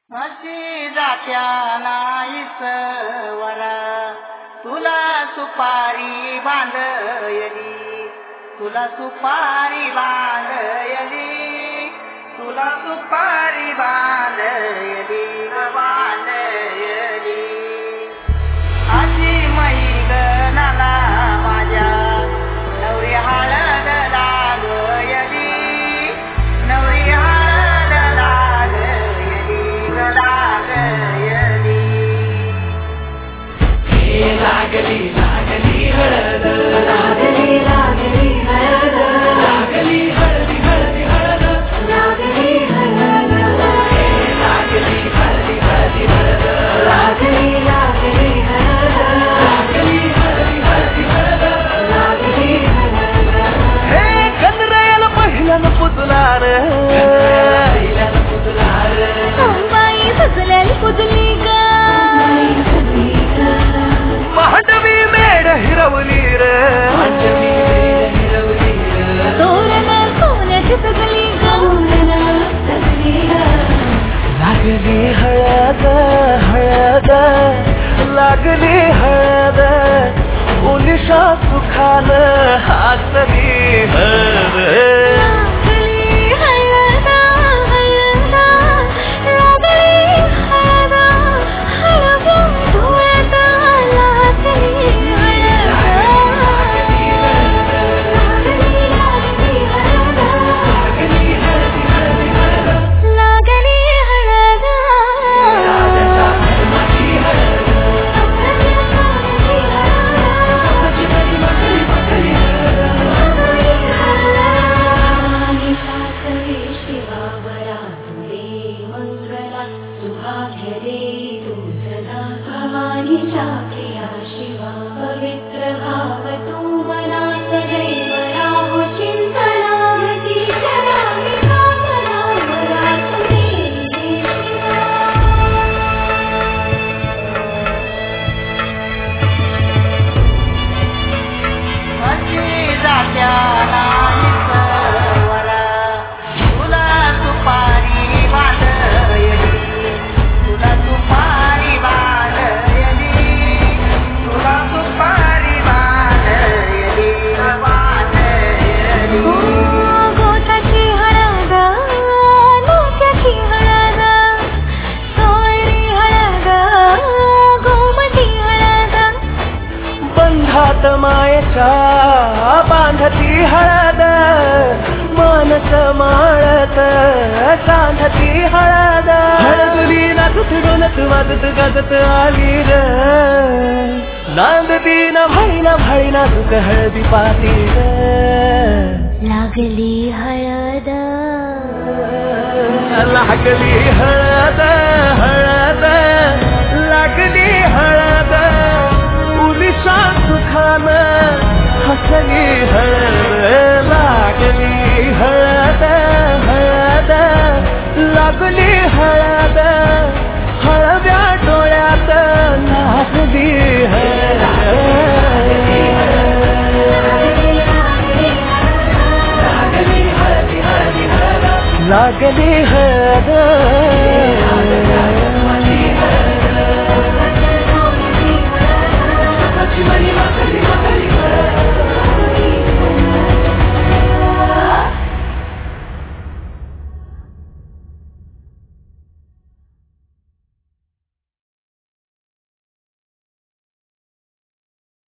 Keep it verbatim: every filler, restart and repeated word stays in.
अशी जात्या नाहीस वरा तुला सुपारी बांधयली तुला सुपारी बांधयली तुला सुपारी बांधयली बांधयली अशी मैगनाला माझ्या नवरी हळद लागयली नवरी हळद लागयली लागयली हे लागली लागली हळद लागली लागली हळद लागली हळदी हळदी हळद लागली हळद हे लागली हळदी हळदी हळद लागली लागली हळद लागली हळदी हळदी हळद लागली हळद हे गणरायाला पहिल्यानं पुजलार पहिल्यानं पुजलार बाई सजल्याली पुजली ग मांडवी मेढ हिरवली र मांडवी मेढ हिरवली र तोरण सोन्याची सजली ग सजली लागली हळद हळद लागली हळद उलिशा सुखान हासली हळद लागली हळद हळद लागली हळद हळद डोळ्यात लागली हळद लागली लागली हळद लागली हळदी हळदी हळद लागली हळद राजाच्या धर्माची हळद स्वतःची बाई मागली मागली हळद शिवावरा तुरे मंगला सुभाग्य दे तू सदा भवानीच्या प्रिया शिवा पवित्र भाव तू मना सदैव राहो चिंतना यतीच्या नामी कामना मला तुझे शिवा अशी जात्या नाहीस वरा तुला सुपारी बांधयली तुला सुपारी बांधयली तुला सुपारी बांधयली बांधयली गोताची हळद लोक्याची हळद सोयरी हळद गोमटी हळद बंधात मायेच्या बांधती हळद मानस माळत सांधती हळद हळदुली नाचत डोलत वाजत गाजत आली र नांदती ना भाईना भाईना तुक हळदी पाती र लागली हळद लागली हळद हळद लागली हळद उलिशा सुखान हसली हळद लागली हळद हळद लागली हळद हळव्या डोळ्यात लागली हळद लागली हळद लागली हळद